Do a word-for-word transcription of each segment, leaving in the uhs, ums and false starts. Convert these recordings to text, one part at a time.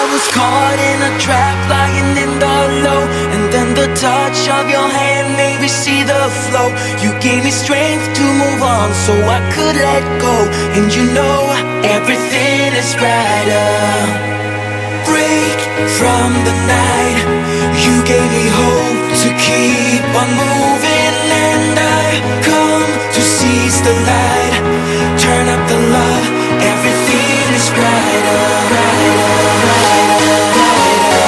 was caught in a trap, lying in the low, and then the touch of your hand made me see the flow. You gave me strength to move on so I could let go. And you know everything is brighter. Break from the night, you gave me hope to keep on moving. And I come to seize the light, turn up the love, everything is brighter, brighter, brighter, brighter,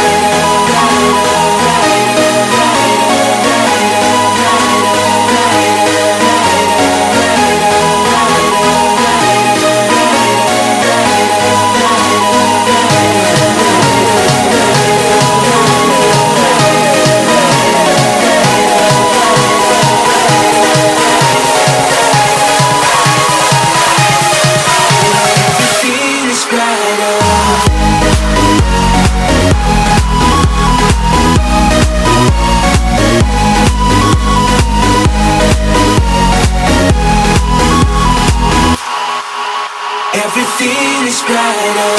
everything is brighter.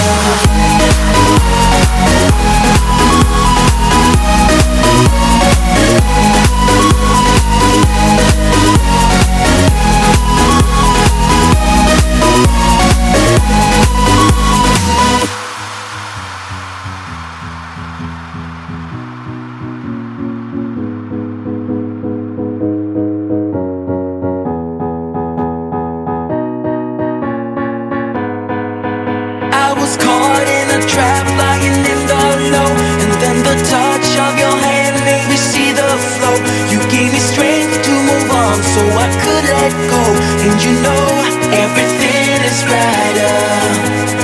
I was caught in a trap, lying in the low, and then the touch of your hand made me see the flow. You gave me strength to move on so I could let go. And you know everything is brighter.